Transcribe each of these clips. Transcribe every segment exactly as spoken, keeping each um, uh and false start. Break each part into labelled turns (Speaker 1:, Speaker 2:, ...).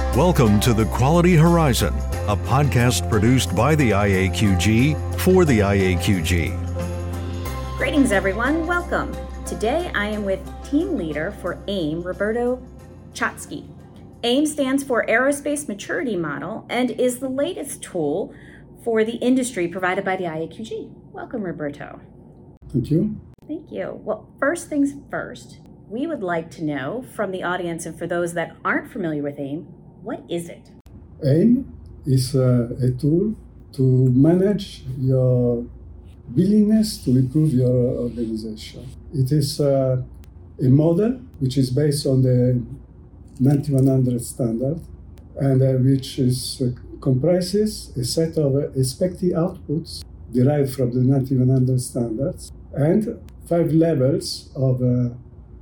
Speaker 1: Welcome to The Quality Horizon, a podcast produced by the I A Q G for the I A Q G.
Speaker 2: Greetings, everyone. Welcome. Today, I am with team leader for AIM, Roberto Chotsky. AIM stands for Aerospace Maturity Model and is the latest tool for the industry provided by the I A Q G. Welcome, Roberto.
Speaker 3: Thank you.
Speaker 2: Thank you. Well, first things first, we would like to know from the audience and for those that aren't familiar with AIM, what is it?
Speaker 3: AIM is uh, a tool to manage your willingness to improve your organization. It is uh, a model which is based on the ninety-one hundred standard and uh, which is, uh, comprises a set of uh, expected outputs derived from the ninety-one hundred standards and five levels of uh,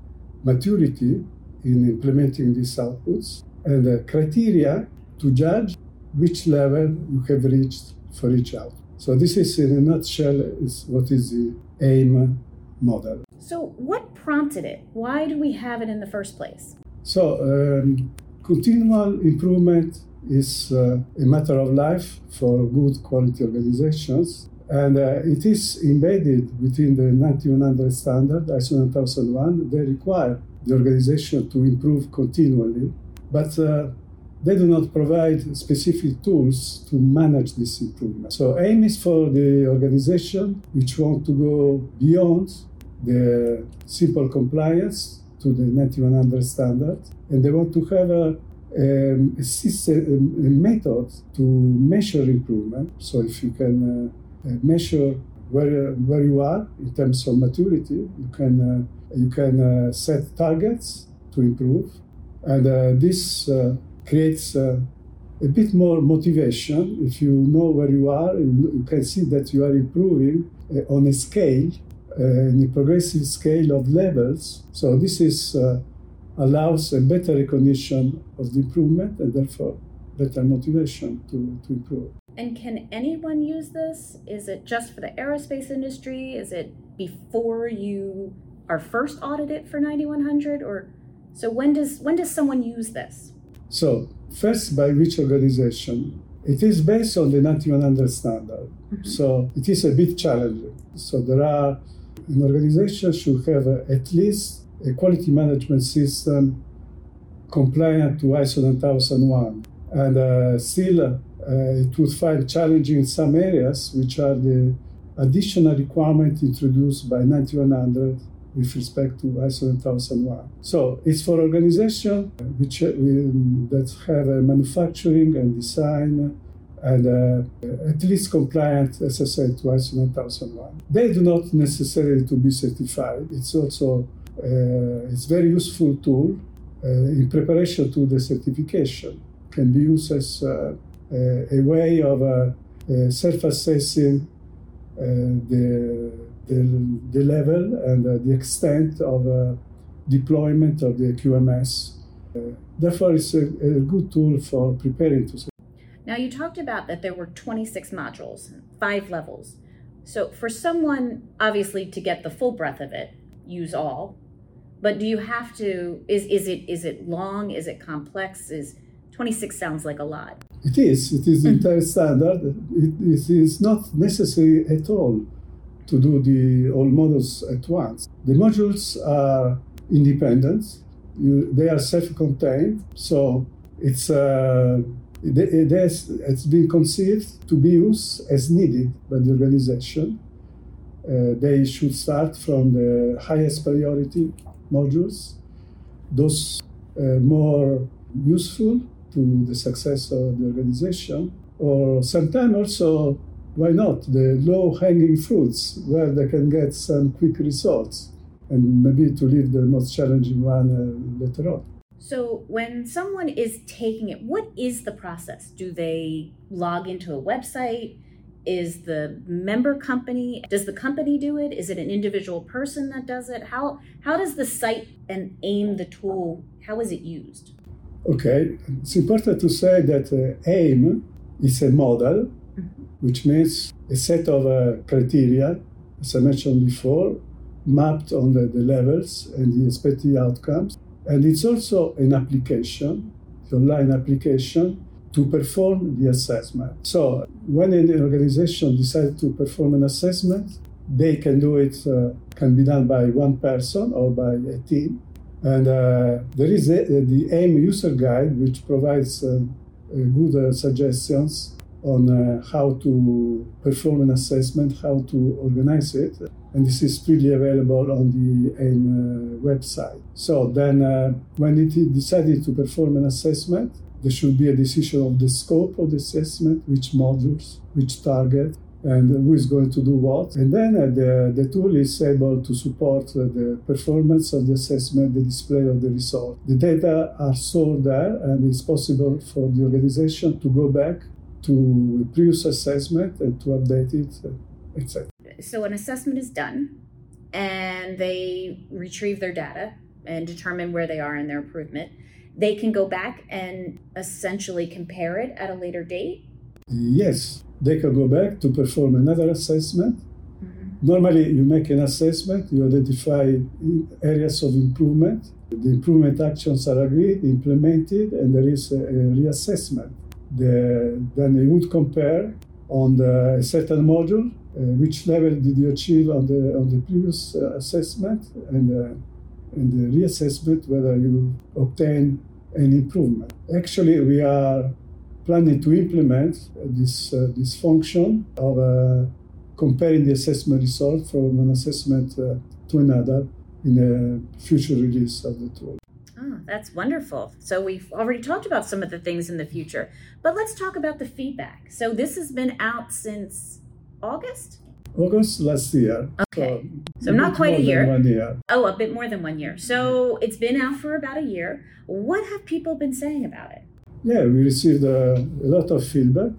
Speaker 3: maturity in implementing these outputs and uh, criteria to judge which level you have reached for each output. So this is, in a nutshell, is what is the AIM model.
Speaker 2: So what prompted it? Why do we have it in the first place?
Speaker 3: So um, continual improvement is uh, a matter of life for good quality organizations. And uh, it is embedded within the ninety-one hundred standard, I S O nine thousand one. They require the organization to improve continually, but uh, they do not provide specific tools to manage this improvement. So AIM is for the organization which want to go beyond the simple compliance to the ninety-one hundred standard, and they want to have a, um, a system, a method to measure improvement. So if you can uh, Uh, measure where where you are in terms of maturity. You can uh, you can uh, set targets to improve, and uh, this uh, creates uh, a bit more motivation. If you know where you are, you, you can see that you are improving uh, on a scale, uh, in a progressive scale of levels. So this is uh, allows a better recognition of the improvement and therefore better motivation to, to improve.
Speaker 2: And can anyone use this? Is it just for the aerospace industry? Is it before you are first audited for ninety-one hundred? Or so when does when does someone use this?
Speaker 3: So first, by which organization? It is based on the ninety-one hundred standard. Mm-hmm. So it is a bit challenging. So there are an organization should have a, at least a quality management system compliant to I S O nine thousand one, and uh, still. Uh, Uh, it would find challenging in some areas, which are the additional requirement introduced by ninety-one hundred with respect to I S O nine thousand one. So it's for organizations which uh, that have a manufacturing and design and uh, at least compliant, as I said, to I S O nine thousand one. They do not necessarily to be certified. It's also uh, it's very useful tool uh, in preparation to the certification. Can be used as uh, Uh, a way of uh, uh, self-assessing uh, the, the the level and uh, the extent of uh, deployment of the Q M S. Uh, therefore, it's a, a good tool for preparing to.
Speaker 2: Now, you talked about that there were twenty-six modules, five levels. So for someone, obviously, to get the full breadth of it, use all. But do you have to, is, is it is it long, is it complex, is twenty-six sounds like a lot.
Speaker 3: It is. It is the entire standard. It, it is not necessary at all to do the all modules at once. The modules are independent. You, they are self-contained. So it's uh, it, it has, it's been conceived to be used as needed by the organization. Uh, they should start from the highest priority modules, those uh, more useful to the success of the organization, or sometimes also, why not, the low-hanging fruits where they can get some quick results and maybe to leave the most challenging one uh, later on.
Speaker 2: So when someone is taking it, what is the process? Do they log into a website? Is the member company, does the company do it? Is it an individual person that does it? How how does the site and AIM, the tool, how is it used?
Speaker 3: Okay, it's important to say that uh, AIM is a model, mm-hmm. which means a set of uh, criteria, as I mentioned before, mapped on the, the levels and the expected outcomes. And it's also an application. online application to perform the assessment. So when an organization decides to perform an assessment, they can do it, uh, can be done by one person or by a team. And uh, there is a, the AIM user guide, which provides uh, good uh, suggestions on uh, how to perform an assessment, how to organize it. And this is freely available on the AIM uh, website. So then uh, when it is decided to perform an assessment, there should be a decision of the scope of the assessment, which modules, which target, and who is going to do what. And then uh, the, the tool is able to support uh, the performance of the assessment, the display of the result. The data are stored there, and it's possible for the organization to go back to a previous assessment and to update it, et cetera.
Speaker 2: So an assessment is done, and they retrieve their data and determine where they are in their improvement. They can go back and essentially compare it at a later date?
Speaker 3: Yes. They can go back to perform another assessment. Mm-hmm. Normally, you make an assessment, you identify areas of improvement. The improvement actions are agreed, implemented, and there is a, a reassessment. The, then they would compare on the, a certain module, uh, which level did you achieve on the on the previous uh, assessment, and, uh, and the reassessment whether you obtain an improvement. Actually, we are planning to implement this uh, this function of uh, comparing the assessment result from an assessment uh, to another in a future release of the tool.
Speaker 2: Oh, that's wonderful. So we've already talked about some of the things in the future, but let's talk about the feedback. So this has been out since August?
Speaker 3: August last year.
Speaker 2: Okay. So, so not quite a year.
Speaker 3: One year.
Speaker 2: Oh, a bit more than one year. So it's been out for about a year. What have people been saying about it?
Speaker 3: Yeah, we received uh, a lot of feedback.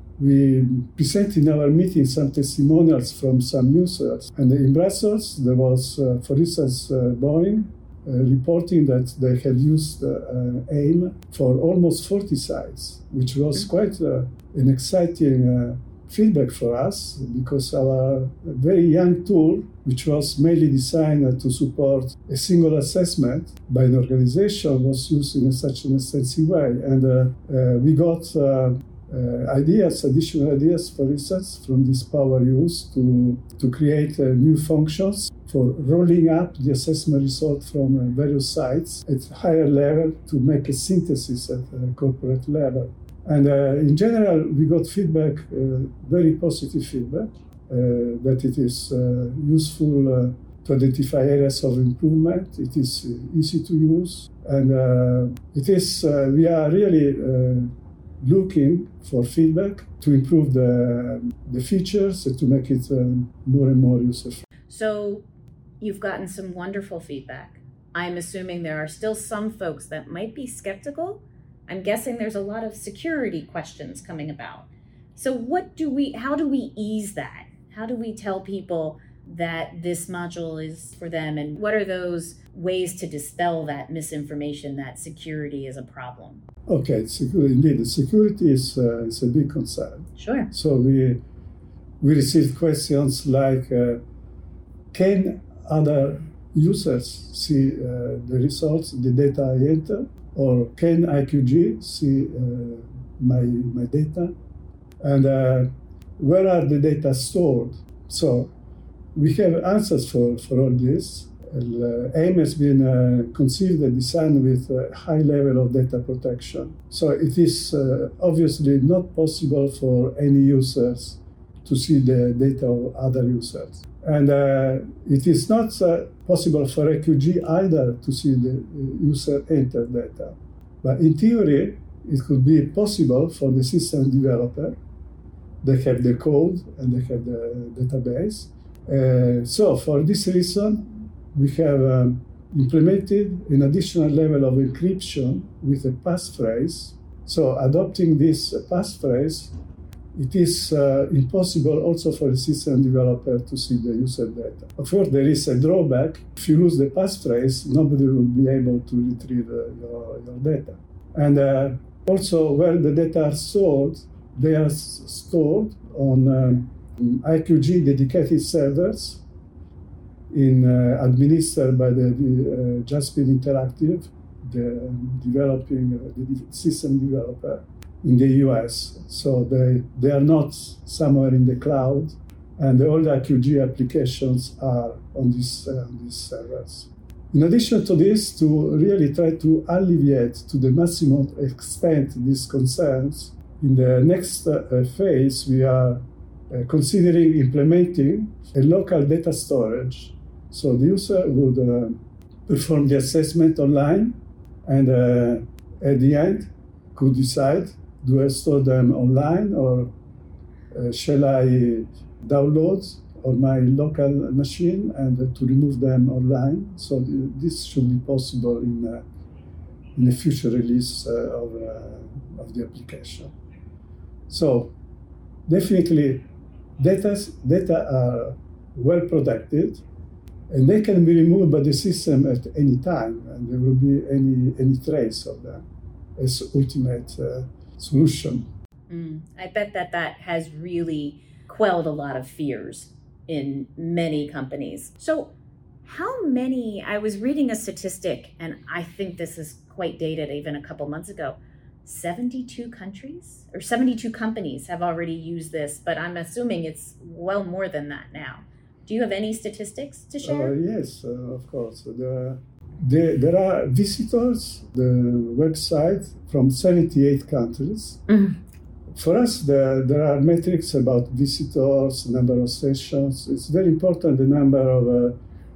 Speaker 3: We presented in our meeting some testimonials from some users. And in Brussels, there was, uh, for instance, uh, Boeing uh, reporting that they had used uh, uh, AIM for almost forty sites, which was quite uh, an exciting uh, feedback for us, because our very young tool, which was mainly designed to support a single assessment by an organization, was used in such an extensive way. And uh, uh, we got uh, uh, ideas, additional ideas, for instance, from this power use to, to create uh, new functions for rolling up the assessment result from uh, various sites at higher level to make a synthesis at a corporate level. And uh, in general, we got feedback, uh, very positive feedback, uh, that it is uh, useful uh, to identify areas of improvement. It is uh, easy to use, and uh, it is. Uh, we are really uh, looking for feedback to improve the the features and to make it uh, more and more user-friendly.
Speaker 2: So, you've gotten some wonderful feedback. I'm assuming there are still some folks that might be skeptical. I'm guessing there's a lot of security questions coming about. So what do we, how do we ease that? How do we tell people that this module is for them? And what are those ways to dispel that misinformation that security is a problem?
Speaker 3: Okay, security, indeed, security is, uh, is a big concern.
Speaker 2: Sure.
Speaker 3: So we, we received questions like, uh, can other users see uh, the results, the data I enter? Or can I Q G see uh, my my data? And uh, where are the data stored? So we have answers for, for all this. Uh, AIM has been uh, conceived and designed with a high level of data protection. So it is uh, obviously not possible for any users to see the data of other users. And uh, it is not uh, possible for A Q G either to see the user enter data. But in theory, it could be possible for the system developer. They have the code and they have the database. Uh, so for this reason, we have um, implemented an additional level of encryption with a passphrase. So adopting this passphrase, it is uh, impossible also for a system developer to see the user data. Of course, there is a drawback. If you lose the passphrase, nobody will be able to retrieve uh, your, your data. And uh, also, where the data are stored, they are s- stored on um, I Q G dedicated servers in, uh, administered by the, the uh, Jaspin Interactive, the developing uh, the system developer in the U S. So they they are not somewhere in the cloud, and all the I Q G applications are on this uh, on these servers. In addition to this, to really try to alleviate to the maximum extent these concerns, in the next uh, phase we are uh, considering implementing a local data storage. So the user would uh, perform the assessment online, and uh, at the end could decide, do I store them online, or uh, shall I download on my local machine and uh, to remove them online? So th- this should be possible in, uh, in a future release uh, of, uh, of the application. So definitely data, data are well protected, and they can be removed by the system at any time, and there will be any, any trace of them as ultimate uh, solution.
Speaker 2: Mm, I bet that that has really quelled a lot of fears in many companies. So how many, I was reading a statistic, and I think this is quite dated even a couple months ago, seventy-two countries or seventy-two companies have already used this, but I'm assuming it's well more than that now. Do you have any statistics to share?
Speaker 3: Uh, yes, uh, of course. The, the, there are visitors, the website, from seventy-eight countries. Mm-hmm. For us, the, there are metrics about visitors, number of sessions. It's very important, the number of uh,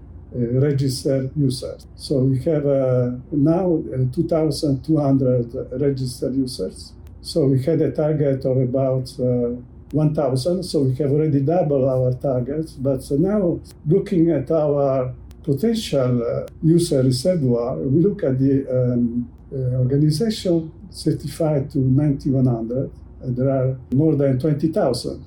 Speaker 3: uh, registered users. So we have uh, now uh, two thousand two hundred registered users. So we had a target of about uh, one thousand, so we have already doubled our targets. But so now, looking at our potential uh, user reservoir, we look at the um, uh, organization certified to ninety-one hundred, and there are more than twenty thousand.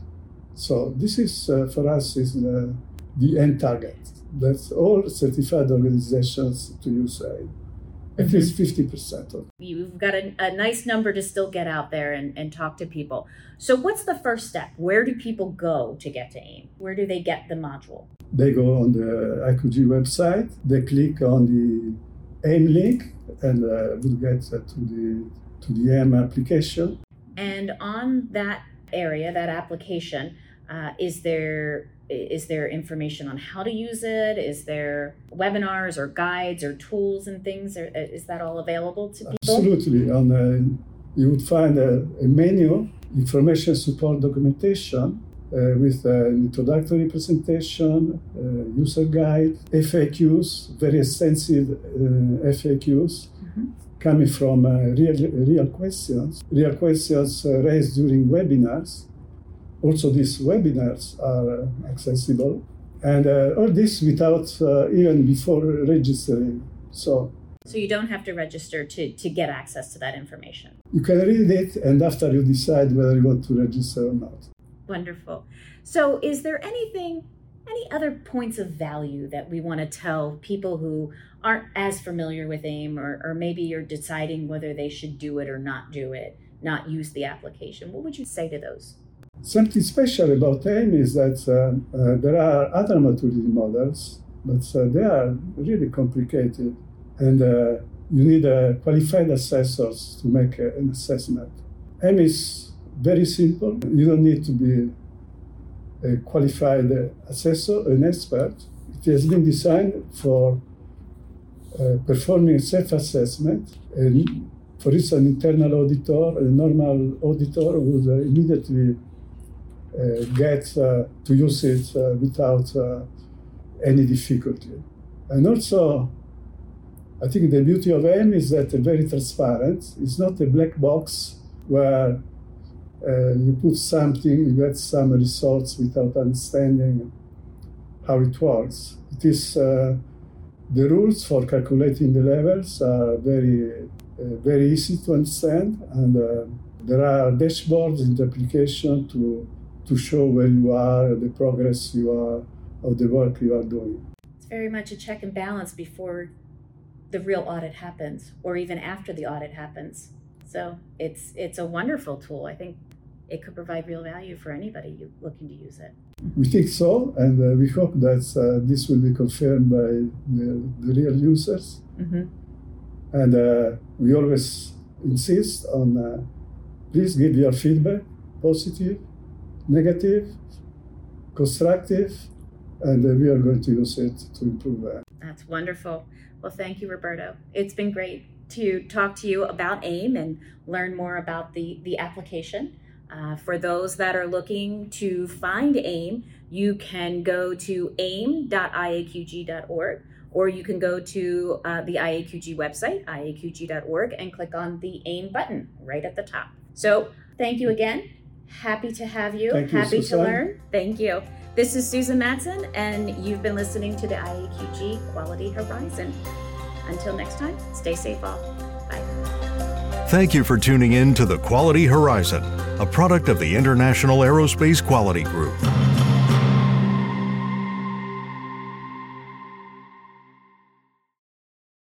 Speaker 3: So this is, uh, for us, is the, the end target. That's all certified organizations to use A I M. At mm-hmm. least fifty percent of.
Speaker 2: You've got a, a nice number to still get out there and, and talk to people. So what's the first step? Where do people go to get to A I M? Where do they get the module?
Speaker 3: They go on the I Q G website, they click on the A I M link, and uh, will get uh, to the to the A I M application.
Speaker 2: And on that area, that application, uh, is there is there information on how to use it? Is there webinars or guides or tools and things? Or is that all available to people?
Speaker 3: Absolutely. On uh, you would find a, a menu, information support documentation, uh, with an introductory presentation, uh, user guide, F A Qs, very extensive uh, F A Qs. Mm-hmm. Coming from uh, real real questions, real questions uh, raised during webinars. Also, these webinars are uh, accessible, and uh, all this without uh, even before registering. So,
Speaker 2: so you don't have to register to, to get access to that information.
Speaker 3: You can read it, and after you decide whether you want to register or not.
Speaker 2: Wonderful. So, is there anything, any other points of value that we want to tell people who aren't as familiar with A I M, or, or maybe you're deciding whether they should do it or not do it, not use the application? What would you say to those?
Speaker 3: Something special about A I M is that uh, uh, there are other maturity models, but uh, they are really complicated, and uh, you need uh, qualified assessors to make uh, an assessment. A I M is very simple. You don't need to be a qualified assessor, an expert. It has been designed for uh, performing self-assessment. And for instance, an internal auditor, a normal auditor would uh, immediately uh, get uh, to use it uh, without uh, any difficulty. And also, I think the beauty of A I M is that it's very transparent. It's not a black box where uh, you put something, you get some results without understanding how it works. It is uh, the rules for calculating the levels are very, uh, very easy to understand, and uh, there are dashboards in the application to to show where you are, the progress you are of the work you are doing.
Speaker 2: It's very much a check and balance before the real audit happens, or even after the audit happens. So it's it's a wonderful tool. I think it could provide real value for anybody looking to use it.
Speaker 3: We think so, and uh, we hope that uh, this will be confirmed by the, the real users. Mm-hmm. And uh, we always insist on uh, please give your feedback, positive, negative, constructive, and uh, we are going to use it to improve that.
Speaker 2: That's wonderful. Well, thank you, Roberto. It's been great to talk to you about AIM and learn more about the, the application. Uh, for those that are looking to find AIM, you can go to aim dot I A Q G dot org, or you can go to uh, the I A Q G website, I A Q G dot org, and click on the AIM button right at the top. So thank you again. Happy to have you.
Speaker 3: Thank you,
Speaker 2: Happy
Speaker 3: Susan.
Speaker 2: to learn. Thank you. This is Susan Madsen, and you've been listening to the I A Q G Quality Horizon. Until next time, stay safe all. Bye.
Speaker 1: Thank you for tuning in to the Quality Horizon, a product of the International Aerospace Quality Group.